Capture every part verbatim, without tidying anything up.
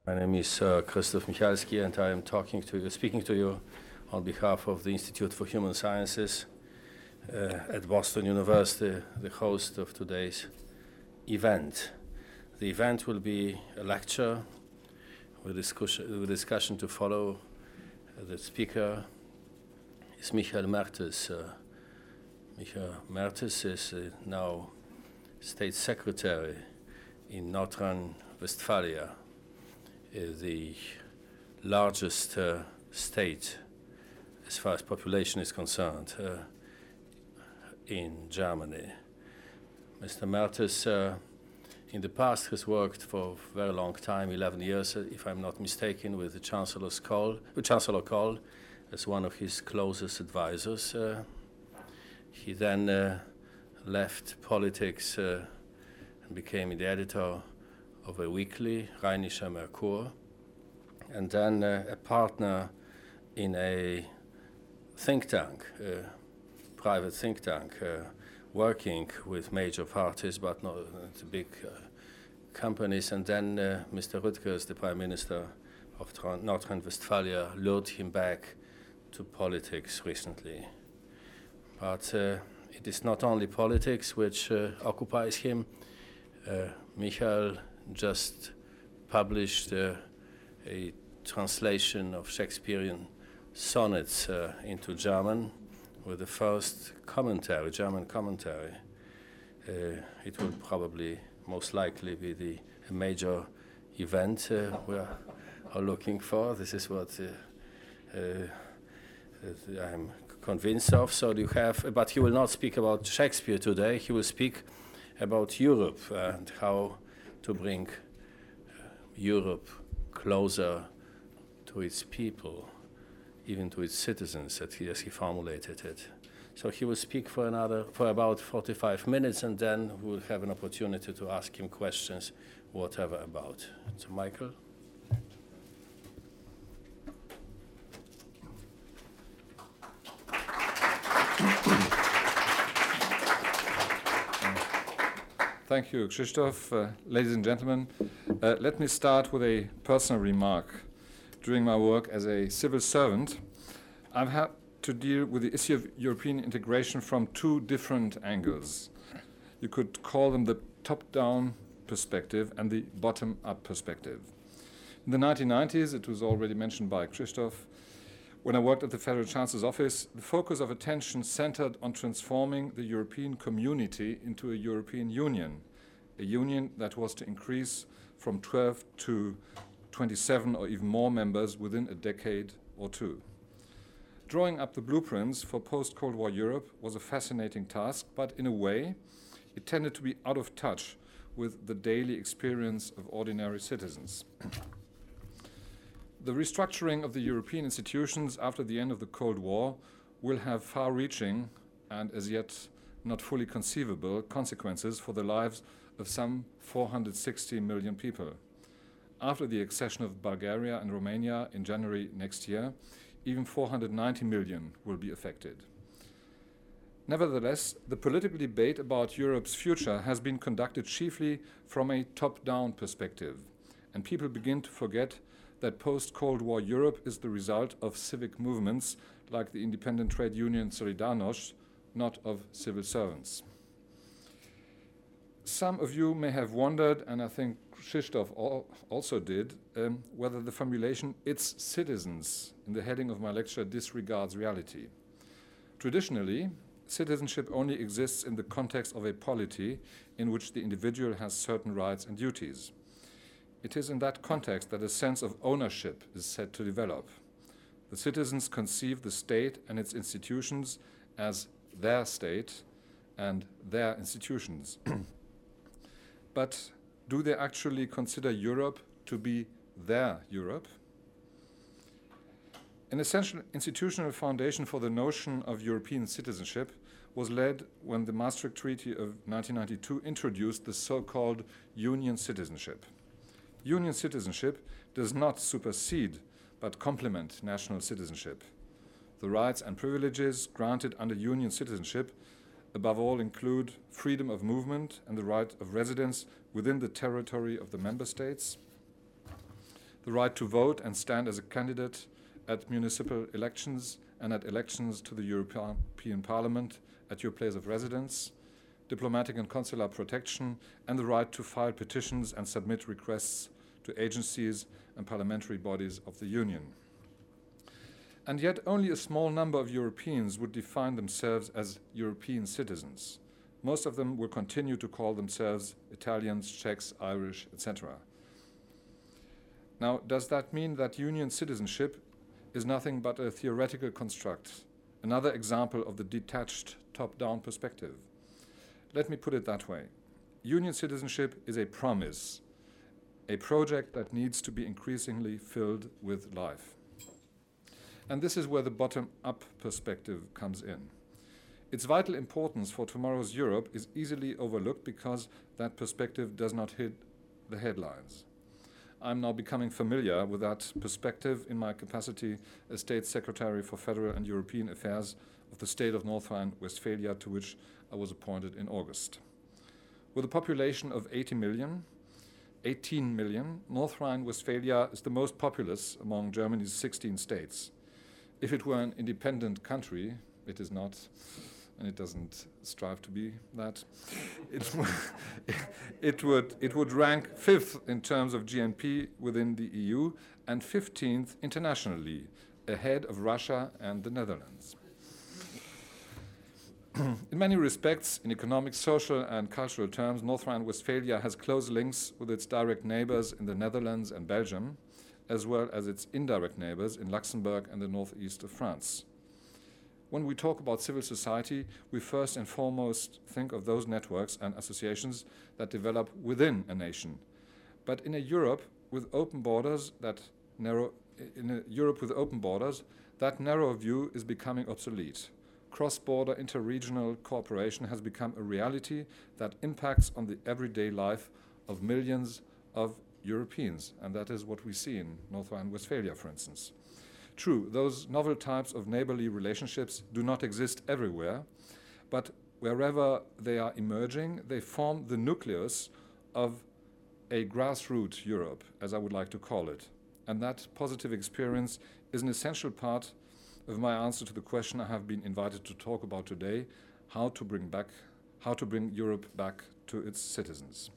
My name is uh, Christoph Michalski, and I am talking to you, speaking to you on behalf of the Institute for Human Sciences uh, at Boston University, the host of today's event. The event will be a lecture with discussion, with discussion to follow. Uh, the speaker is Michael Mertes. Uh, Michael Mertes is uh, now State Secretary in North Rhine-Westphalia, the largest uh, state as far as population is concerned uh, in Germany. Mister Mertes uh, in the past has worked for a very long time, eleven years, uh, if I'm not mistaken, with the Chancellor's Kohl, with Chancellor Kohl as one of his closest advisors. Uh, he then uh, left politics uh, and became the editor of a weekly, Rheinischer Merkur, and then uh, a partner in a think tank, a private think tank, uh, working with major parties but not uh, big uh, companies. And then uh, Mister Rüttgers, the Prime Minister of North Rhine-Westphalia, lured him back to politics recently. But uh, it is not only politics which uh, occupies him. Uh, Michael just published uh, a translation of Shakespearean sonnets uh, into German with the first commentary, German commentary. Uh, it will probably, most likely, be the a major event uh, we are looking for. This is what uh, uh, I'm convinced of. So you have, but he will not speak about Shakespeare today. He will speak about Europe and how to bring uh, Europe closer to its people, even to its citizens, as he, as he formulated it. So he will speak for another, for about forty-five minutes, and then we'll have an opportunity to ask him questions, whatever about. So, Michael. Thank you, Krzysztof. Uh, ladies and gentlemen, uh, let me start with a personal remark. During my work as a civil servant, I've had to deal with the issue of European integration from two different angles. You could call them the top-down perspective and the bottom-up perspective. In the nineteen nineties, it was already mentioned by Krzysztof, when I worked at the Federal Chancellor's Office, the focus of attention centered on transforming the European community into a European Union, a union that was to increase from twelve to twenty-seven or even more members within a decade or two. Drawing up the blueprints for post-Cold War Europe was a fascinating task, but in a way, it tended to be out of touch with the daily experience of ordinary citizens. The restructuring of the European institutions after the end of the Cold War will have far-reaching and as yet not fully conceivable consequences for the lives of some four hundred sixty million people. After the accession of Bulgaria and Romania in January next year, even four hundred ninety million will be affected. Nevertheless, the political debate about Europe's future has been conducted chiefly from a top-down perspective, and people begin to forget that post-Cold War Europe is the result of civic movements like the independent trade union Solidarność, not of civil servants. Some of you may have wondered, and I think Krzysztof also did, um, whether the formulation "its citizens" in the heading of my lecture disregards reality. Traditionally, citizenship only exists in the context of a polity in which the individual has certain rights and duties. It is in that context that a sense of ownership is said to develop. The citizens conceive the state and its institutions as their state and their institutions. But do they actually consider Europe to be their Europe? An essential institutional foundation for the notion of European citizenship was laid when the Maastricht Treaty of nineteen ninety-two introduced the so-called union citizenship. Union citizenship does not supersede but complement national citizenship. The rights and privileges granted under union citizenship above all include freedom of movement and the right of residence within the territory of the member states, the right to vote and stand as a candidate at municipal elections and at elections to the European Parliament at your place of residence, diplomatic and consular protection, and the right to file petitions and submit requests to agencies and parliamentary bodies of the Union. And yet only a small number of Europeans would define themselves as European citizens. Most of them will continue to call themselves Italians, Czechs, Irish, et cetera. Now, does that mean that Union citizenship is nothing but a theoretical construct, another example of the detached top-down perspective? Let me put it that way. Union citizenship is a promise, a project that needs to be increasingly filled with life. And this is where the bottom-up perspective comes in. Its vital importance for tomorrow's Europe is easily overlooked because that perspective does not hit the headlines. I'm now becoming familiar with that perspective in my capacity as State Secretary for Federal and European Affairs of the state of North Rhine-Westphalia, to which I was appointed in August. With a population of eighty million, eighteen million, North Rhine-Westphalia is the most populous among Germany's sixteen states. If it were an independent country, it is not, and it doesn't strive to be that, it, it, would, it would rank fifth in terms of G N P within the E U and fifteenth internationally, ahead of Russia and the Netherlands. In many respects, in economic, social, and cultural terms, North Rhine-Westphalia has close links with its direct neighbors in the Netherlands and Belgium, as well as its indirect neighbors in Luxembourg and the northeast of France. When we talk about civil society, we first and foremost think of those networks and associations that develop within a nation. But in a Europe with open borders, that narrow, in a Europe with open borders, that narrow view is becoming obsolete. Cross-border interregional cooperation has become a reality that impacts on the everyday life of millions of Europeans, and that is what we see in North Rhine-Westphalia, for instance. True, those novel types of neighborly relationships do not exist everywhere, but wherever they are emerging, they form the nucleus of a grassroots Europe, as I would like to call it. And that positive experience is an essential part of my answer to the question I have been invited to talk about today, how to bring back, how to bring Europe back to its citizens.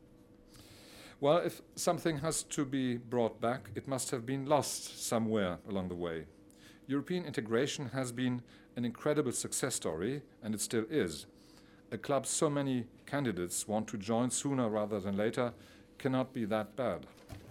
Well, if something has to be brought back, it must have been lost somewhere along the way. European integration has been an incredible success story, and it still is. A club so many candidates want to join sooner rather than later cannot be that bad.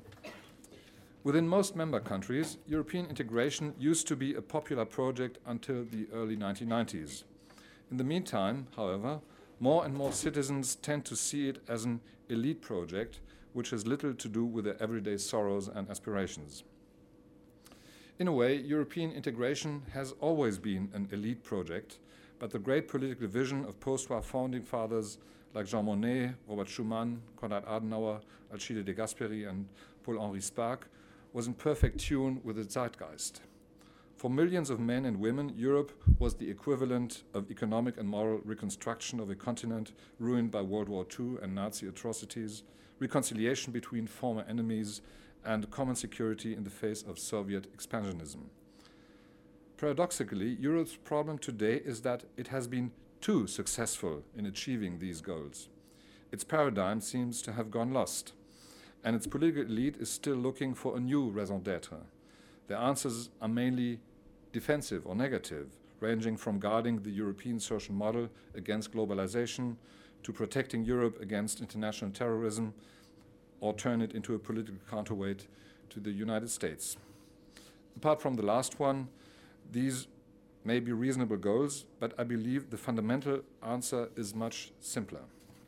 Within most member countries, European integration used to be a popular project until the early nineteen nineties. In the meantime, however, more and more citizens tend to see it as an elite project which has little to do with their everyday sorrows and aspirations. In a way, European integration has always been an elite project, but the great political vision of post-war founding fathers like Jean Monnet, Robert Schuman, Konrad Adenauer, Alcide de Gasperi, and Paul-Henri Spaak was in perfect tune with the zeitgeist. For millions of men and women, Europe was the equivalent of economic and moral reconstruction of a continent ruined by World War Two and Nazi atrocities, reconciliation between former enemies, and common security in the face of Soviet expansionism. Paradoxically, Europe's problem today is that it has been too successful in achieving these goals. Its paradigm seems to have gone lost, and its political elite is still looking for a new raison d'etre. Their answers are mainly defensive or negative, ranging from guarding the European social model against globalization to protecting Europe against international terrorism, or turn it into a political counterweight to the United States. Apart from the last one, these may be reasonable goals, but I believe the fundamental answer is much simpler.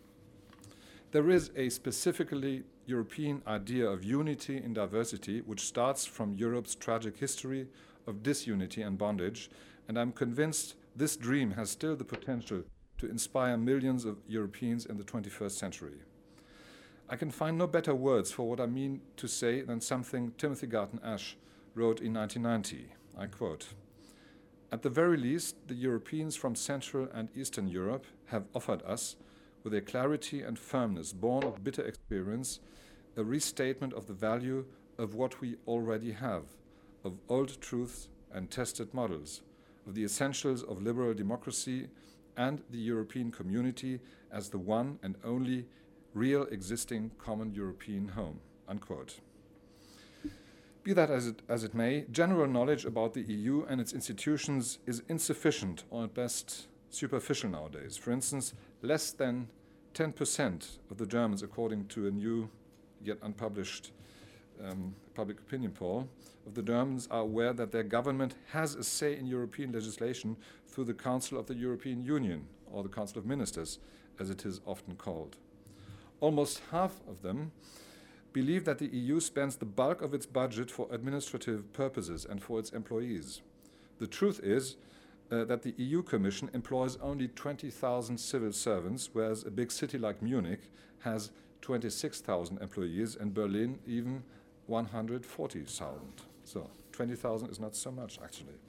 There is a specifically European idea of unity in diversity which starts from Europe's tragic history of disunity and bondage, and I'm convinced this dream has still the potential to inspire millions of Europeans in the twenty-first century. I can find no better words for what I mean to say than something Timothy Garton Ash wrote in nineteen ninety. I quote, "At the very least, the Europeans from Central and Eastern Europe have offered us, with a clarity and firmness born of bitter experience, a restatement of the value of what we already have, of old truths and tested models, of the essentials of liberal democracy and the European community as the one and only real existing common European home," unquote. Be that as it, as it may, general knowledge about the E U and its institutions is insufficient or at best superficial nowadays. For instance, less than ten percent of the Germans, according to a new yet unpublished um, public opinion poll, of the Germans are aware that their government has a say in European legislation through the Council of the European Union, or the Council of Ministers, as it is often called. Almost half of them believe that the E U spends the bulk of its budget for administrative purposes and for its employees. The truth is uh, that the E U Commission employs only twenty thousand civil servants, whereas a big city like Munich has twenty-six thousand employees, and Berlin even one hundred forty thousand. So twenty thousand is not so much, actually.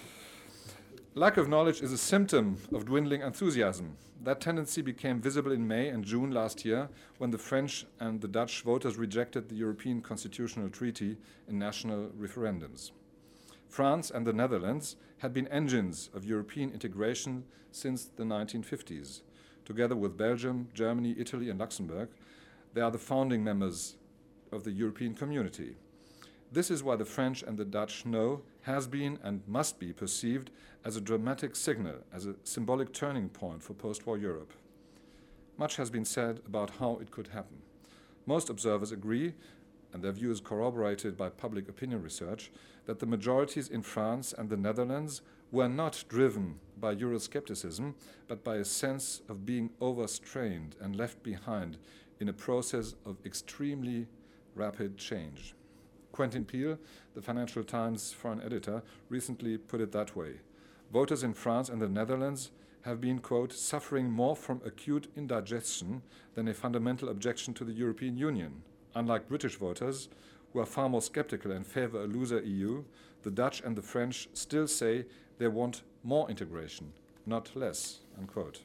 Lack of knowledge is a symptom of dwindling enthusiasm. That tendency became visible in May and June last year when the French and the Dutch voters rejected the European Constitutional Treaty in national referendums. France and the Netherlands had been engines of European integration since the nineteen fifties. Together with Belgium, Germany, Italy, and Luxembourg, they are the founding members of the European community. This is why the French and the Dutch no has been and must be perceived as a dramatic signal, as a symbolic turning point for post-war Europe. Much has been said about how it could happen. Most observers agree, and their view is corroborated by public opinion research, that the majorities in France and the Netherlands were not driven by Euroscepticism, but by a sense of being overstrained and left behind in a process of extremely rapid change. Quentin Peel, the Financial Times foreign editor, recently put it that way. Voters in France and the Netherlands have been, quote, suffering more from acute indigestion than a fundamental objection to the European Union. Unlike British voters, who are far more skeptical and favor a looser E U, the Dutch and the French still say they want more integration, not less, unquote.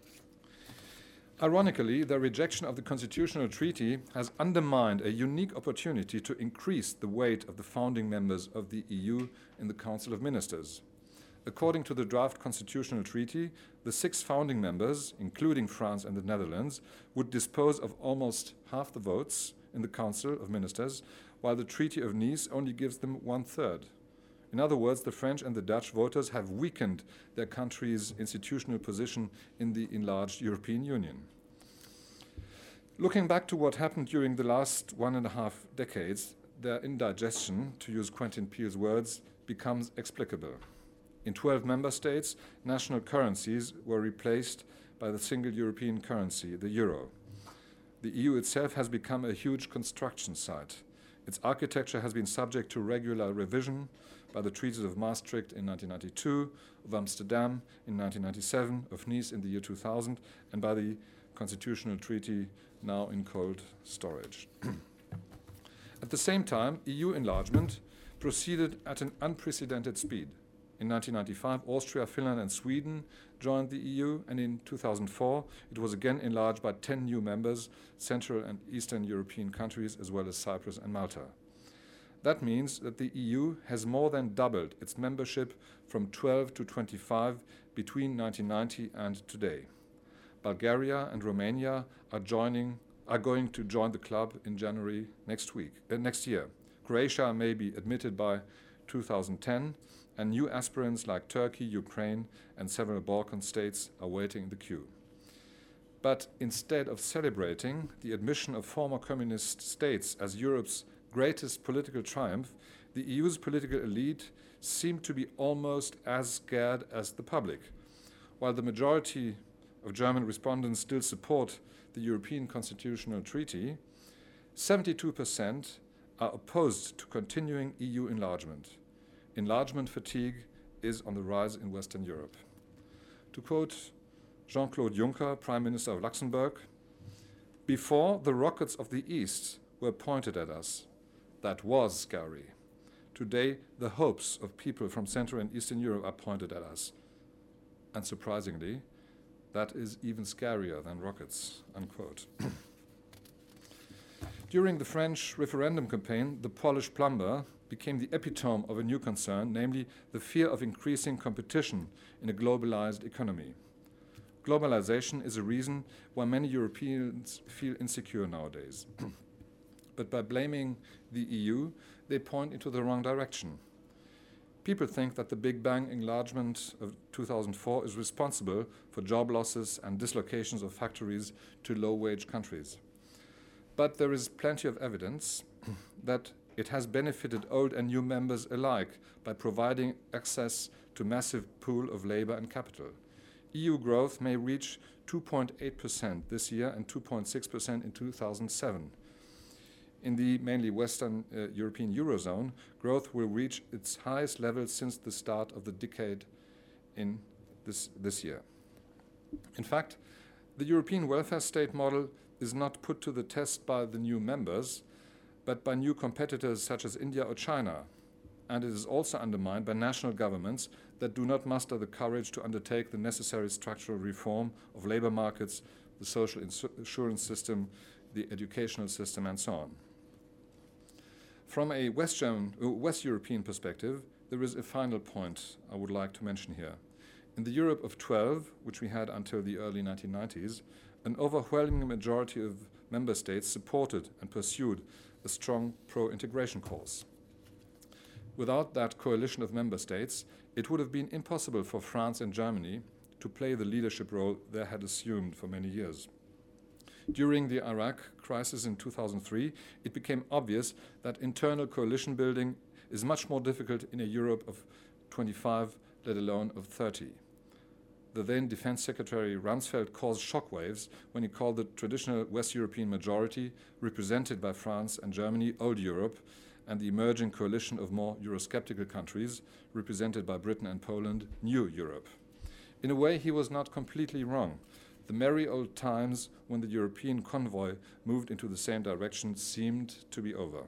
Ironically, the rejection of the Constitutional Treaty has undermined a unique opportunity to increase the weight of the founding members of the E U in the Council of Ministers. According to the draft Constitutional Treaty, the six founding members, including France and the Netherlands, would dispose of almost half the votes in the Council of Ministers, while the Treaty of Nice only gives them one-third. In other words, the French and the Dutch voters have weakened their country's institutional position in the enlarged European Union. Looking back to what happened during the last one and a half decades, their indigestion, to use Quentin Peel's words, becomes explicable. In twelve member states, national currencies were replaced by the single European currency, the euro. The E U itself has become a huge construction site. Its architecture has been subject to regular revision by the treaties of Maastricht in nineteen ninety-two, of Amsterdam in nineteen ninety-seven, of Nice in the year two thousand, and by the Constitutional Treaty now in cold storage. At the same time, E U enlargement proceeded at an unprecedented speed. In nineteen ninety-five, Austria, Finland, and Sweden joined the E U, and in two thousand four, it was again enlarged by ten new members, Central and Eastern European countries, as well as Cyprus and Malta. That means that the E U has more than doubled its membership from twelve to twenty-five between nineteen ninety and today. Bulgaria and Romania are joining, are going to join the club in January next week, uh, next year. Croatia may be admitted by two thousand ten, and new aspirants like Turkey, Ukraine, and several Balkan states are waiting in the queue. But instead of celebrating the admission of former communist states as Europe's greatest political triumph, the E U's political elite seem to be almost as scared as the public. While the majority of German respondents still support the European Constitutional Treaty, seventy-two percent are opposed to continuing E U enlargement. Enlargement fatigue is on the rise in Western Europe. To quote Jean-Claude Juncker, Prime Minister of Luxembourg, "Before the rockets of the East were pointed at us, that was scary. Today, the hopes of people from Central and Eastern Europe are pointed at us. And surprisingly, that is even scarier than rockets," unquote. During the French referendum campaign, the Polish plumber became the epitome of a new concern, namely the fear of increasing competition in a globalized economy. Globalization is a reason why many Europeans feel insecure nowadays. But by blaming the E U, they point into the wrong direction. People think that the Big Bang enlargement of two thousand four is responsible for job losses and dislocations of factories to low-wage countries. But there is plenty of evidence that it has benefited old and new members alike by providing access to massive pool of labor and capital. E U growth may reach two point eight percent this year and two point six percent in two thousand seven. In the mainly Western uh, European Eurozone, growth will reach its highest level since the start of the decade in this, this year. In fact, the European welfare state model is not put to the test by the new members, but by new competitors such as India or China. And it is also undermined by national governments that do not muster the courage to undertake the necessary structural reform of labor markets, the social insurance system, the educational system, and so on. From a West, German, uh, West European perspective, there is a final point I would like to mention here. In the Europe of twelve, which we had until the early nineteen nineties, an overwhelming majority of member states supported and pursued a strong pro-integration course. Without that coalition of member states, it would have been impossible for France and Germany to play the leadership role they had assumed for many years. During the Iraq crisis in two thousand three, it became obvious that internal coalition building is much more difficult in a Europe of twenty-five, let alone of thirty. The then Defense Secretary Rumsfeld caused shockwaves when he called the traditional West European majority, represented by France and Germany, Old Europe, and the emerging coalition of more Eurosceptical countries, represented by Britain and Poland, New Europe. In a way, he was not completely wrong. The merry old times when the European convoy moved into the same direction seemed to be over.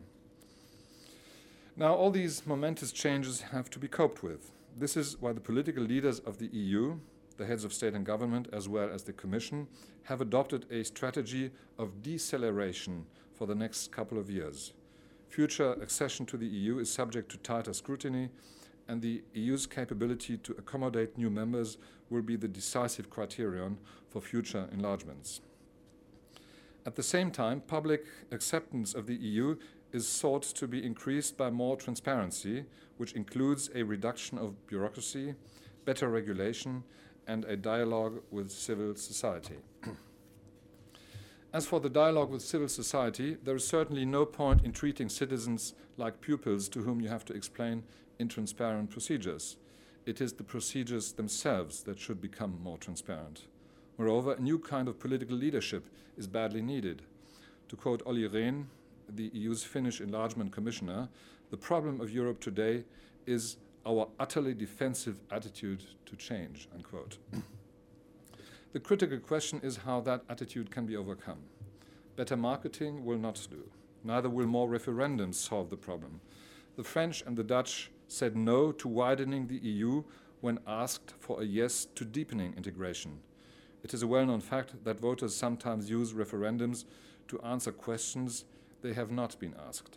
Now, all these momentous changes have to be coped with. This is why the political leaders of the E U, the heads of state and government, as well as the Commission, have adopted a strategy of deceleration for the next couple of years. Future accession to the E U is subject to tighter scrutiny, and the E U's capability to accommodate new members will be the decisive criterion for future enlargements. At the same time, public acceptance of the E U is sought to be increased by more transparency, which includes a reduction of bureaucracy, better regulation, and a dialogue with civil society. As for the dialogue with civil society, there is certainly no point in treating citizens like pupils to whom you have to explain intransparent procedures. It is the procedures themselves that should become more transparent. Moreover, a new kind of political leadership is badly needed. To quote Olli Rehn, the E U's Finnish enlargement commissioner, the problem of Europe today is our utterly defensive attitude to change, unquote. The critical question is how that attitude can be overcome. Better marketing will not do. Neither will more referendums solve the problem. The French and the Dutch said no to widening the E U when asked for a yes to deepening integration. It is a well-known fact that voters sometimes use referendums to answer questions they have not been asked.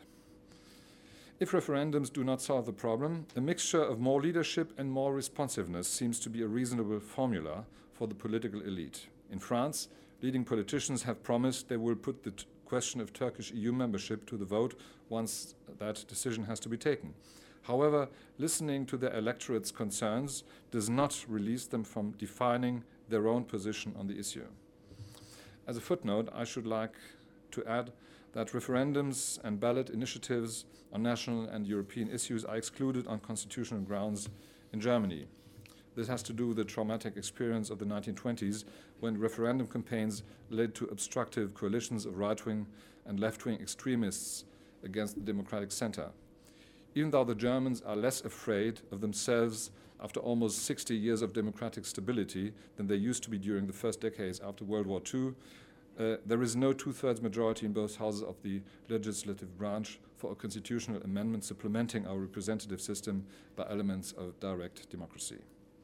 If referendums do not solve the problem, a mixture of more leadership and more responsiveness seems to be a reasonable formula for the political elite. In France, leading politicians have promised they will put the t- question of Turkish E U membership to the vote once that decision has to be taken. However, listening to their electorate's concerns does not release them from defining their own position on the issue. As a footnote, I should like to add that referendums and ballot initiatives on national and European issues are excluded on constitutional grounds in Germany. This has to do with the traumatic experience of the nineteen twenties when referendum campaigns led to obstructive coalitions of right-wing and left-wing extremists against the democratic center. Even though the Germans are less afraid of themselves after almost sixty years of democratic stability than they used to be during the first decades after World War Two, uh, there is no two-thirds majority in both houses of the legislative branch for a constitutional amendment supplementing our representative system by elements of direct democracy.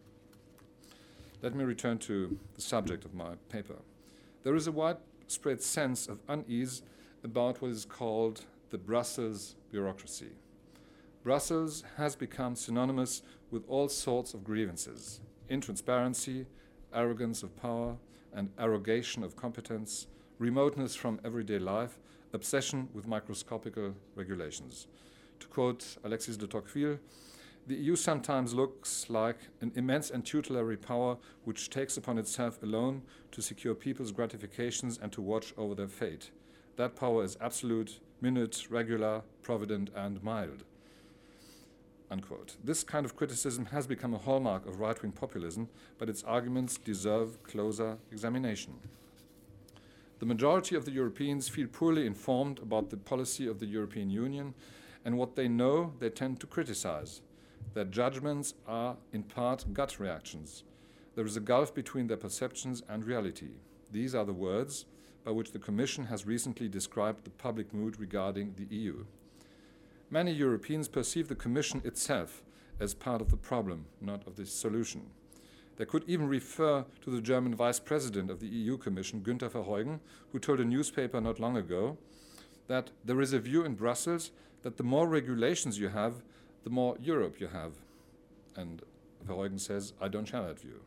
Let me return to the subject of my paper. There is a widespread sense of unease about what is called the Brussels bureaucracy. Brussels has become synonymous with all sorts of grievances: intransparency, arrogance of power, and arrogation of competence, remoteness from everyday life, obsession with microscopical regulations. To quote Alexis de Tocqueville, the E U sometimes looks like an immense and tutelary power which takes upon itself alone to secure people's gratifications and to watch over their fate. That power is absolute, minute, regular, provident, and mild. Unquote. This kind of criticism has become a hallmark of right-wing populism, but its arguments deserve closer examination. The majority of the Europeans feel poorly informed about the policy of the European Union, and what they know they tend to criticize. Their judgments are, in part, gut reactions. There is a gulf between their perceptions and reality. These are the words by which the Commission has recently described the public mood regarding the E U. Many Europeans perceive the Commission itself as part of the problem, not of the solution. They could even refer to the German Vice President of the E U Commission, Günther Verheugen, who told a newspaper not long ago that there is a view in Brussels that the more regulations you have, the more Europe you have. And Verheugen says, I don't share that view.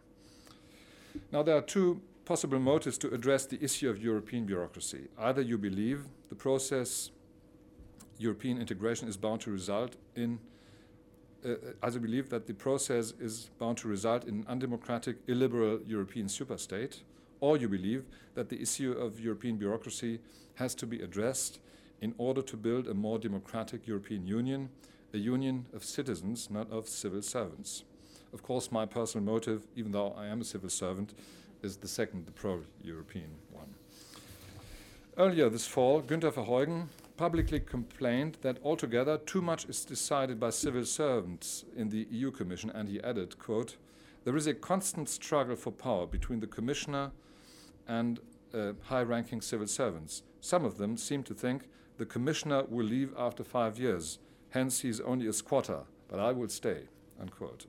Now, there are two possible motives to address the issue of European bureaucracy. Either you believe the process European integration is bound to result in, uh, as I believe that the process is bound to result in an undemocratic, illiberal European superstate, or you believe that the issue of European bureaucracy has to be addressed in order to build a more democratic European Union, a union of citizens, not of civil servants. Of course, my personal motive, even though I am a civil servant, is the second, the pro-European one. Earlier this fall, Günther Verheugen publicly complained that altogether too much is decided by civil servants in the E U Commission, and he added, quote, there is a constant struggle for power between the Commissioner and uh, high-ranking civil servants. Some of them seem to think the Commissioner will leave after five years, hence he is only a squatter, but I will stay, unquote.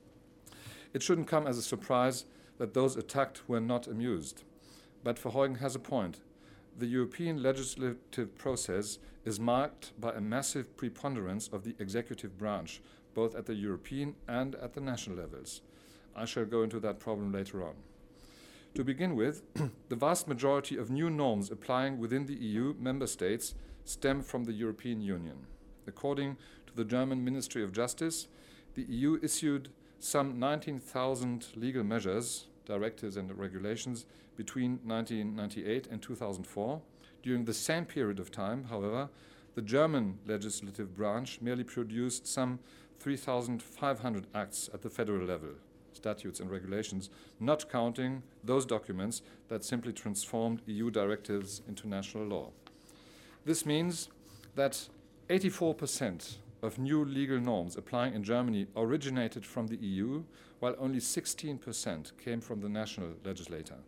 It shouldn't come as a surprise that those attacked were not amused. But Verheugen has a point. The European legislative process is marked by a massive preponderance of the executive branch, both at the European and at the national levels. I shall go into that problem later on. To begin with, the vast majority of new norms applying within the E U member states stem from the European Union. According to the German Ministry of Justice, the E U issued some nineteen thousand legal measures, directives and regulations between nineteen ninety-eight and two thousand four. During the same period of time, however, the German legislative branch merely produced some three thousand five hundred acts at the federal level, statutes and regulations, not counting those documents that simply transformed E U directives into national law. This means that eighty-four percent of new legal norms applying in Germany originated from the E U, while only sixteen percent came from the national legislator.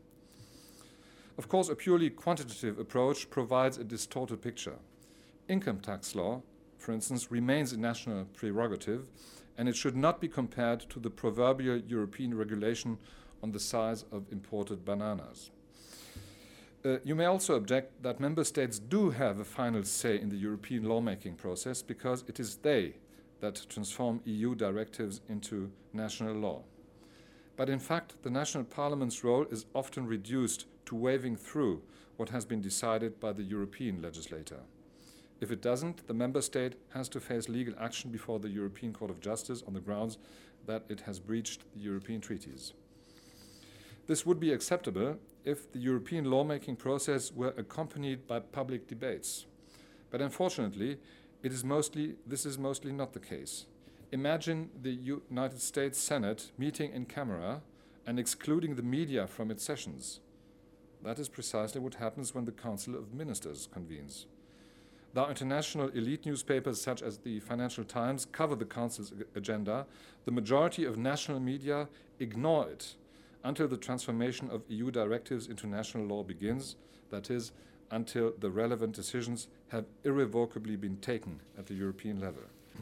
Of course, a purely quantitative approach provides a distorted picture. Income tax law, for instance, remains a national prerogative, and it should not be compared to the proverbial European regulation on the size of imported bananas. Uh, you may also object that member states do have a final say in the European lawmaking process because it is they that transform E U directives into national law. But in fact, the national parliament's role is often reduced to waving through what has been decided by the European legislator. If it doesn't, the member state has to face legal action before the European Court of Justice on the grounds that it has breached the European treaties. This would be acceptable if the European lawmaking process were accompanied by public debates. But unfortunately, it is mostly, this is mostly not the case. Imagine the United States Senate meeting in camera and excluding the media from its sessions. That is precisely what happens when the Council of Ministers convenes. Though international elite newspapers such as the Financial Times cover the Council's agenda, the majority of national media ignore it until the transformation of E U directives into national law begins, that is, until the relevant decisions have irrevocably been taken at the European level.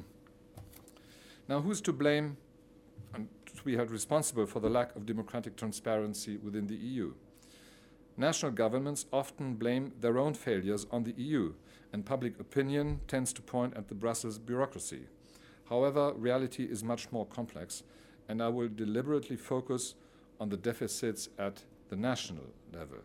Now, who's to blame and to be held responsible for the lack of democratic transparency within the E U? National governments often blame their own failures on the E U, and public opinion tends to point at the Brussels bureaucracy. However, reality is much more complex, and I will deliberately focus on the deficits at the national level.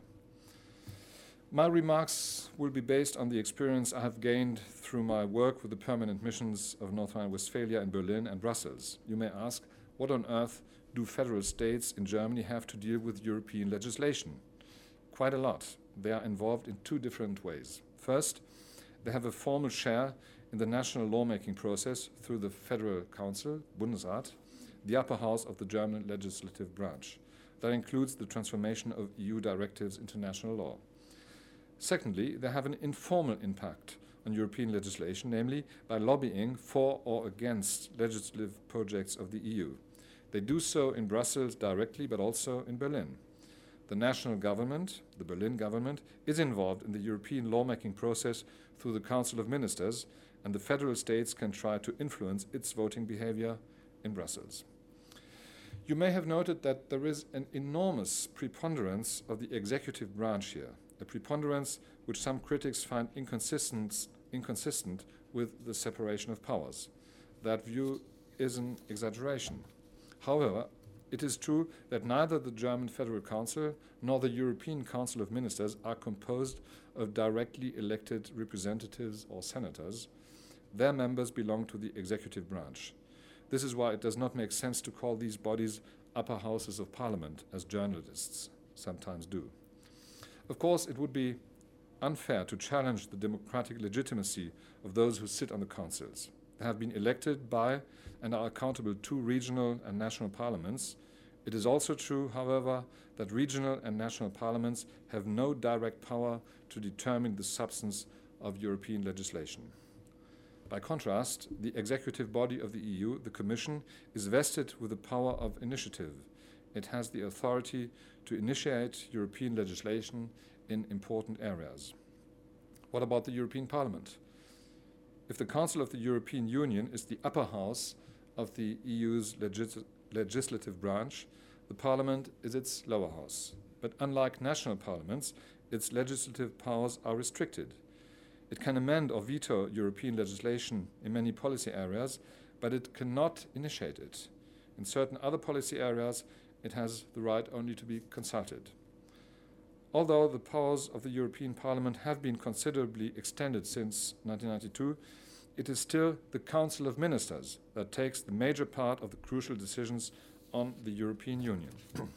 My remarks will be based on the experience I have gained through my work with the permanent missions of North Rhine-Westphalia in Berlin and Brussels. You may ask, what on earth do federal states in Germany have to deal with European legislation? Quite a lot. They are involved in two different ways. First, they have a formal share in the national lawmaking process through the Federal Council, Bundesrat, the upper house of the German legislative branch. That includes the transformation of E U directives into national law. Secondly, they have an informal impact on European legislation, namely by lobbying for or against legislative projects of the E U. They do so in Brussels directly, but also in Berlin. The national government, the Berlin government, is involved in the European lawmaking process through the Council of Ministers, and the federal states can try to influence its voting behavior in Brussels. You may have noted that there is an enormous preponderance of the executive branch here, a preponderance which some critics find inconsistent, inconsistent with the separation of powers. That view is an exaggeration. However, it is true that neither the German Federal Council nor the European Council of Ministers are composed of directly elected representatives or senators. Their members belong to the executive branch. This is why it does not make sense to call these bodies upper houses of parliament, as journalists sometimes do. Of course, it would be unfair to challenge the democratic legitimacy of those who sit on the councils. They have been elected by and are accountable to regional and national parliaments. It is also true, however, that regional and national parliaments have no direct power to determine the substance of European legislation. By contrast, the executive body of the E U, the Commission, is vested with the power of initiative. It has the authority to initiate European legislation in important areas. What about the European Parliament? If the Council of the European Union is the upper house of the E U's legis legislative branch, the Parliament is its lower house. But unlike national parliaments, its legislative powers are restricted. It can amend or veto European legislation in many policy areas, but it cannot initiate it. In certain other policy areas, it has the right only to be consulted. Although the powers of the European Parliament have been considerably extended since nineteen ninety-two, it is still the Council of Ministers that takes the major part of the crucial decisions on the European Union.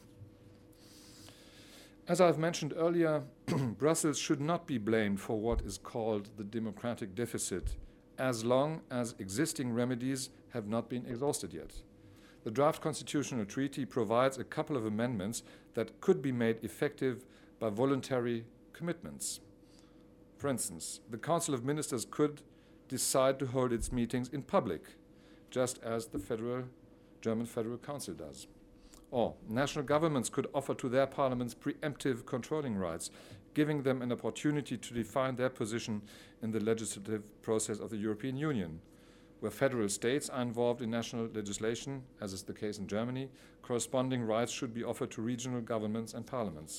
As I've mentioned earlier, Brussels should not be blamed for what is called the democratic deficit, as long as existing remedies have not been exhausted yet. The draft constitutional treaty provides a couple of amendments that could be made effective by voluntary commitments. For instance, the Council of Ministers could decide to hold its meetings in public, just as the Federal, German Federal Council does. Or national governments could offer to their parliaments preemptive controlling rights, giving them an opportunity to define their position in the legislative process of the European Union. Where federal states are involved in national legislation, as is the case in Germany, corresponding rights should be offered to regional governments and parliaments.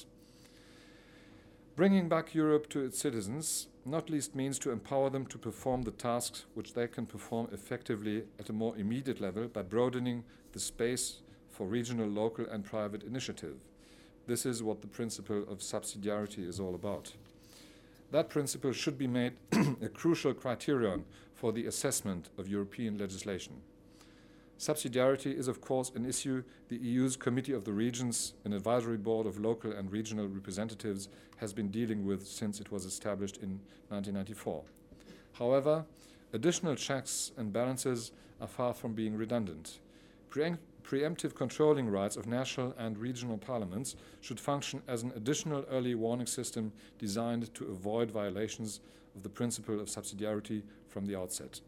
Bringing back Europe to its citizens not least means to empower them to perform the tasks which they can perform effectively at a more immediate level by broadening the space for regional, local and private initiative. This is what the principle of subsidiarity is all about. That principle should be made a crucial criterion for the assessment of European legislation. Subsidiarity is, of course, an issue the E U's Committee of the Regions, an advisory board of local and regional representatives, has been dealing with since it was established in nineteen ninety-four. However, additional checks and balances are far from being redundant. Preempt Preemptive controlling rights of national and regional parliaments should function as an additional early warning system designed to avoid violations of the principle of subsidiarity from the outset.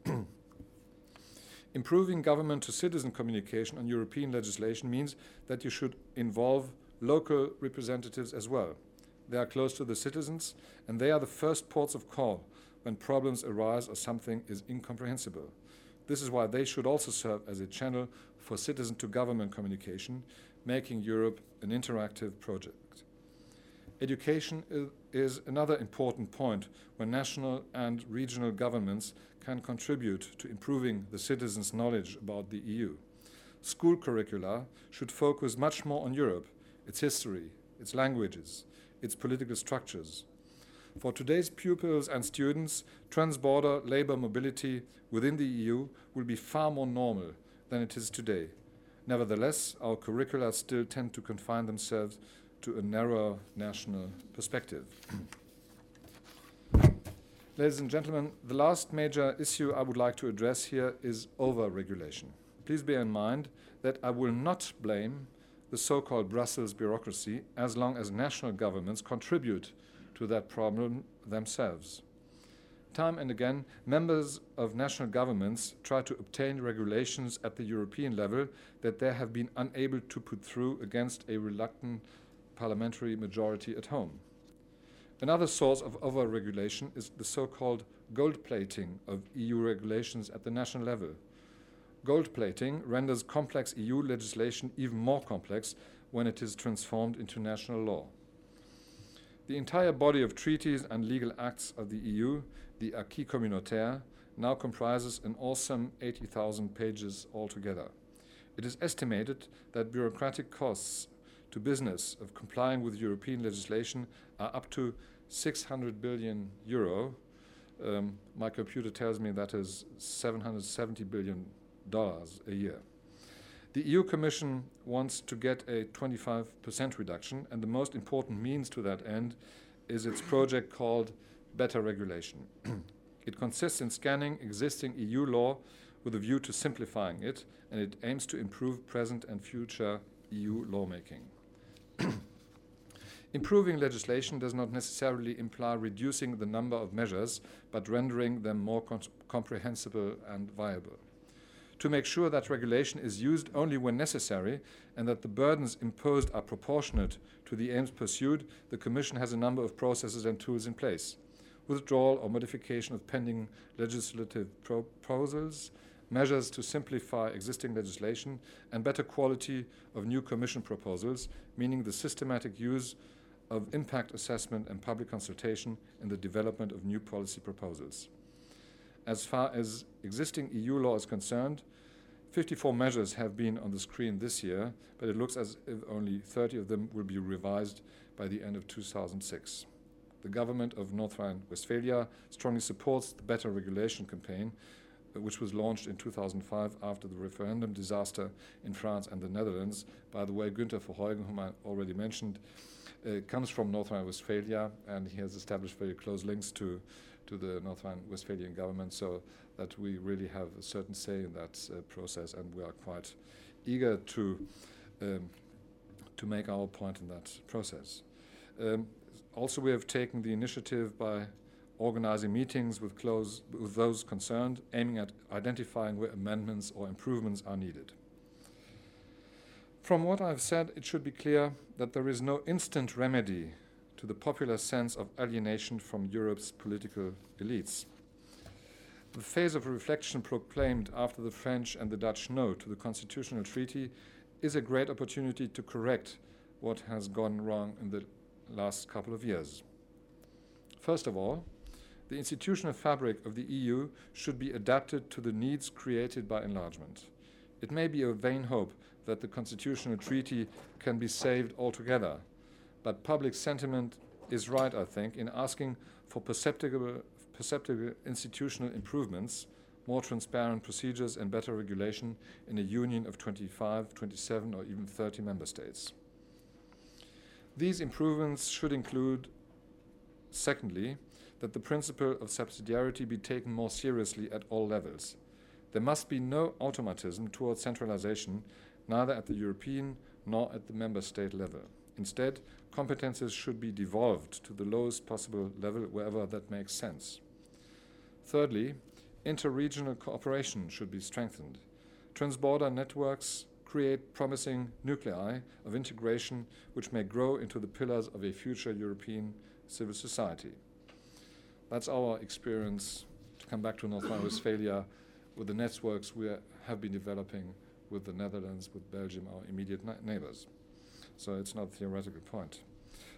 Improving government-to-citizen communication on European legislation means that you should involve local representatives as well. They are close to the citizens, and they are the first ports of call when problems arise or something is incomprehensible. This is why they should also serve as a channel for citizen-to-government communication, making Europe an interactive project. Education is, is another important point where national and regional governments can contribute to improving the citizens' knowledge about the E U. School curricula should focus much more on Europe, its history, its languages, its political structures. For today's pupils and students, trans-border labor mobility within the E U will be far more normal than it is today. Nevertheless, our curricula still tend to confine themselves to a narrow national perspective. Ladies and gentlemen, the last major issue I would like to address here is over-regulation. Please bear in mind that I will not blame the so-called Brussels bureaucracy as long as national governments contribute to that problem themselves. Time and again, members of national governments try to obtain regulations at the European level that they have been unable to put through against a reluctant parliamentary majority at home. Another source of over-regulation is the so-called gold plating of E U regulations at the national level. Gold plating renders complex E U legislation even more complex when it is transformed into national law. The entire body of treaties and legal acts of the E U, the acquis communautaire, now comprises an awesome eighty thousand pages altogether. It is estimated that bureaucratic costs to business of complying with European legislation are up to six hundred billion euro. Um, my computer tells me that is seven hundred seventy billion dollars a year. The E U Commission wants to get a twenty-five percent reduction, and the most important means to that end is its project called Better Regulation. It consists in scanning existing E U law with a view to simplifying it, and it aims to improve present and future E U lawmaking. Improving legislation does not necessarily imply reducing the number of measures, but rendering them more comprehensible and viable. To make sure that regulation is used only when necessary and that the burdens imposed are proportionate to the aims pursued, the Commission has a number of processes and tools in place. Withdrawal or modification of pending legislative proposals, measures to simplify existing legislation, and better quality of new Commission proposals, meaning the systematic use of impact assessment and public consultation in the development of new policy proposals. As far as existing E U law is concerned, fifty-four measures have been on the screen this year, but it looks as if only thirty of them will be revised by the end of two thousand six. The government of North Rhine-Westphalia strongly supports the Better Regulation campaign, which was launched in two thousand five after the referendum disaster in France and the Netherlands. By the way, Günther Verheugen, whom I already mentioned, uh, comes from North Rhine-Westphalia, and he has established very close links to to the North Rhine-Westphalian government, so that we really have a certain say in that uh, process, and we are quite eager to um, to make our point in that process. Um, also, we have taken the initiative by organizing meetings with, close, with those concerned, aiming at identifying where amendments or improvements are needed. From what I've said, it should be clear that there is no instant remedy to the popular sense of alienation from Europe's political elites. The phase of reflection proclaimed after the French and the Dutch no to the constitutional treaty is a great opportunity to correct what has gone wrong in the last couple of years. First of all, the institutional fabric of the E U should be adapted to the needs created by enlargement. It may be a vain hope that the constitutional treaty can be saved altogether, but public sentiment is right, I think, in asking for perceptible, perceptible institutional improvements, more transparent procedures, and better regulation in a union of twenty-five, twenty-seven, or even thirty member states. These improvements should include, secondly, that the principle of subsidiarity be taken more seriously at all levels. There must be no automatism towards centralization, neither at the European nor at the member state level. Instead, competences should be devolved to the lowest possible level wherever that makes sense. Thirdly, inter-regional cooperation should be strengthened. Transborder networks create promising nuclei of integration which may grow into the pillars of a future European civil society. That's our experience, to come back to North Rhine-Westphalia, with the networks we have been developing with the Netherlands, with Belgium, our immediate neighbors. So it's not a theoretical point.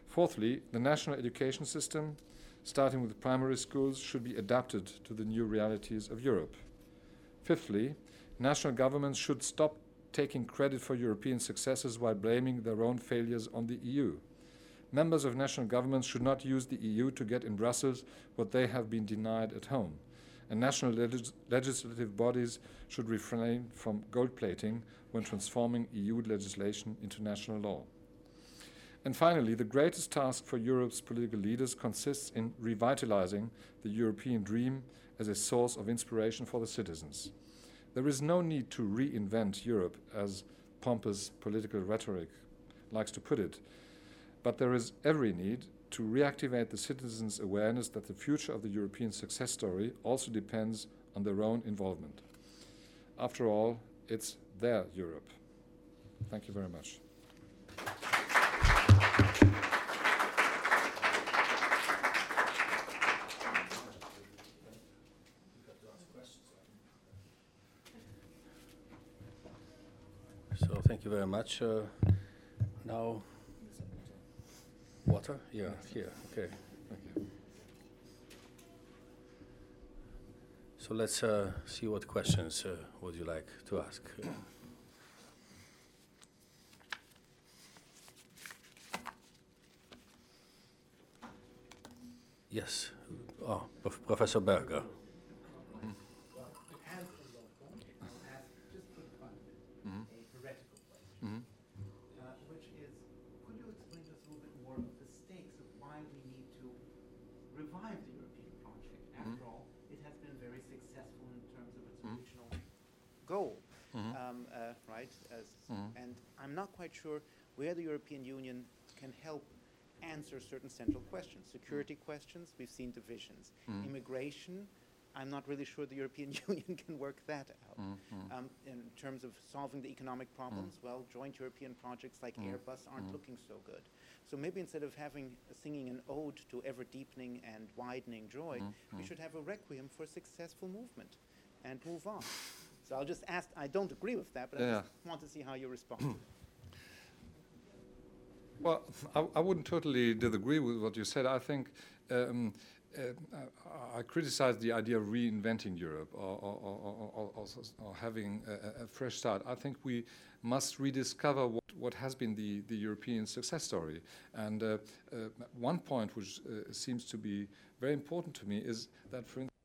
Fourthly, the national education system, starting with primary schools, should be adapted to the new realities of Europe. Fifthly, national governments should stop taking credit for European successes while blaming their own failures on the E U. Members of national governments should not use the E U to get in Brussels what they have been denied at home. And national legis legislative bodies should refrain from gold plating when transforming E U legislation into national law. And finally, the greatest task for Europe's political leaders consists in revitalizing the European dream as a source of inspiration for the citizens. There is no need to reinvent Europe, as pompous political rhetoric likes to put it, but there is every need to reactivate the citizens' awareness that the future of the European success story also depends on their own involvement. After all, it's their Europe. Thank you very much. So thank you very much. Uh, now, water? Yeah, here. Okay. Thank you. So let's uh, see what questions uh, would you like to ask. Yes. Oh, Prof Professor Berger. Revive the European project. After mm-hmm. all, it has been very successful in terms of its mm-hmm. original goal, mm-hmm. um, uh, right? As, mm-hmm. And I'm not quite sure where the European Union can help answer certain central questions. Security mm-hmm. questions, we've seen divisions. Mm-hmm. Immigration, I'm not really sure the European Union can work that out. Mm-hmm. um, in terms of solving the economic problems, mm-hmm. well, joint European projects like mm-hmm. Airbus aren't mm-hmm. looking so good. So maybe instead of having uh, singing an ode to ever-deepening and widening joy, mm-hmm. we should have a requiem for successful movement and move on. So I'll just ask, I don't agree with that, but yeah. I just want to see how you respond. Well, I, I wouldn't totally disagree with what you said. I think um, uh, I criticize the idea of reinventing Europe or, or, or, or, or, or having a, a fresh start. I think we must rediscover what, what has been the, the European success story. And uh, uh, one point which uh, seems to be very important to me is that, for instance,